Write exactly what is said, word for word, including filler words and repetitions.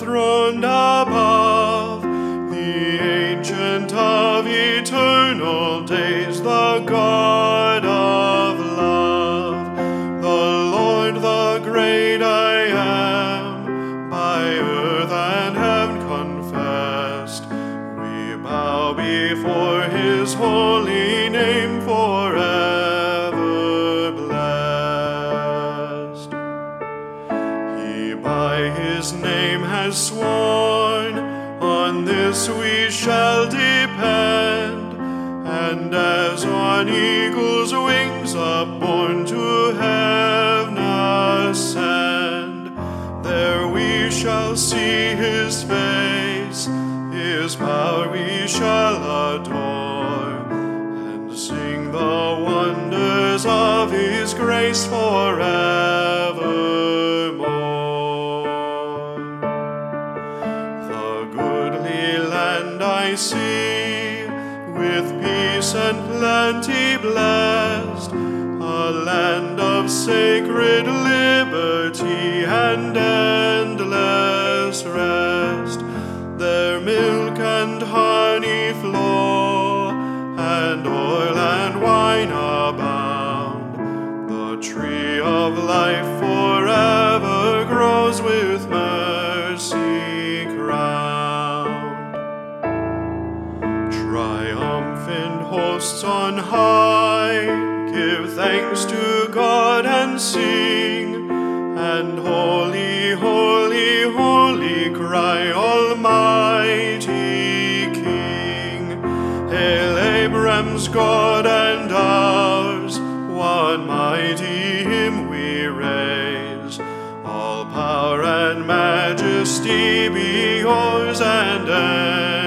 enthroned above, the Ancient of eternal days, the God of love, the Lord, the great I am, by earth and heaven confessed. We bow before his holy name, forever blessed. He by his name has sworn, on this we shall depend, and as on eagle's wings upborne to heaven ascend, there we shall see his face, his power we shall adore, and sing the wonders of his grace forevermore. The goodly land I see, with peace and plenty blessed, a land of sacred liberty and endless rest. There milk and honey flow, and oil and wine abound. The tree of life forever grows, with mercy crowned. Triumphant hosts on high, give thanks to God and sing, and holy, holy, holy cry, Almighty King. Hail Abraham's God and ours, one mighty hymn we raise. All power and majesty be yours, and